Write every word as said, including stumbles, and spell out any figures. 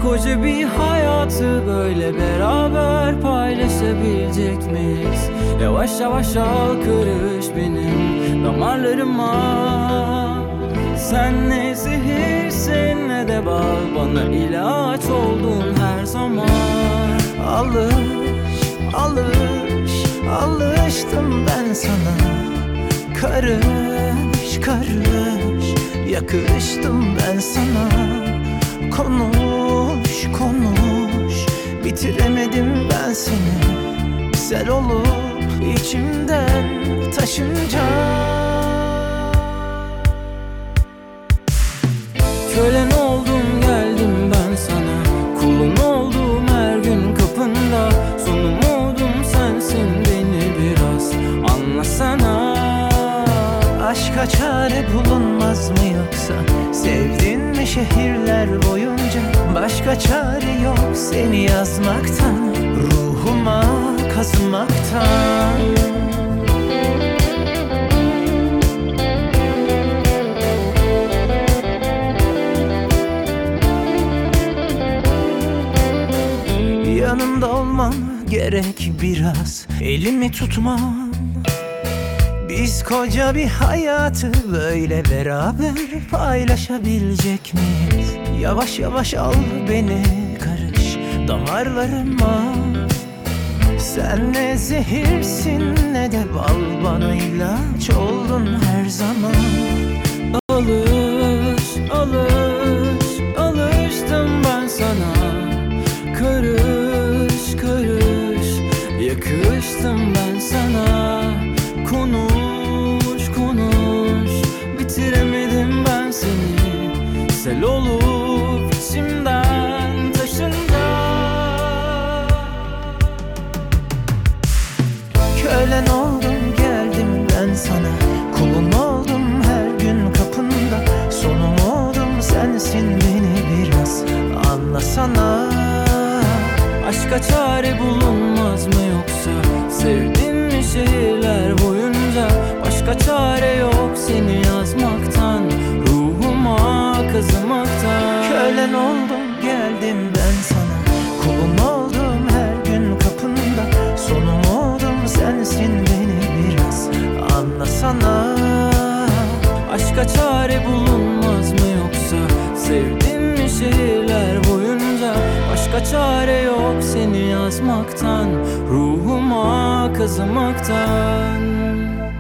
Koskoca bir hayatı böyle beraber paylaşabilecek miyiz? Yavaş yavaş al karış benim damarlarıma. Sen ne zehirsin ne de bal, bana ilaç oldun her zaman. Alış, alış, alıştım ben sana. Karış, karış, yakıştım ben sana. Konuş, konuş, bitiremedim ben seni. Sel olup içimden taşınca. Kölen oldum geldim ben sana, kulun oldum her gün kapında. Son umudum sensin, beni biraz anlasana. Aşka çare bulunmaz mı yoksa? Sevdin mi şehirler boyunca? Başka çare yok seni yazmaktan, ruhuma kazımaktan. Yanımda olman gerek biraz, elimi tutman. Biz koca bir hayatı böyle beraber paylaşabilecek miyiz? Yavaş yavaş al beni, karış damarlarıma. Sen ne zehirsin ne de bal, bana ilaç oldun her zaman. Alış, alış, alıştım ben sana. Karış, karış, yakıştım ben sana. Konuş, konuş, bitiremedim ben seni. Sel olup içimden taşınca. Kölen oldum geldim ben sana. Kulun oldum her gün kapında. Son umudum sensin, beni biraz anlasana. Aşka çare bulunmaz mı yoksa? Sevdin mi şehirler boyunca? Başka çare yok seni yazmaktan, ruhuma kazımaktan. Kölen oldum geldim ben sana. Kulun oldum her gün kapında. Son umudum sensin, beni biraz anlasana. Aşka çare bulunmaz mı yoksa? Sevdin mi şehirler boyunca? Başka çare yok seni yazmaktan, ruhuma kazımaktan.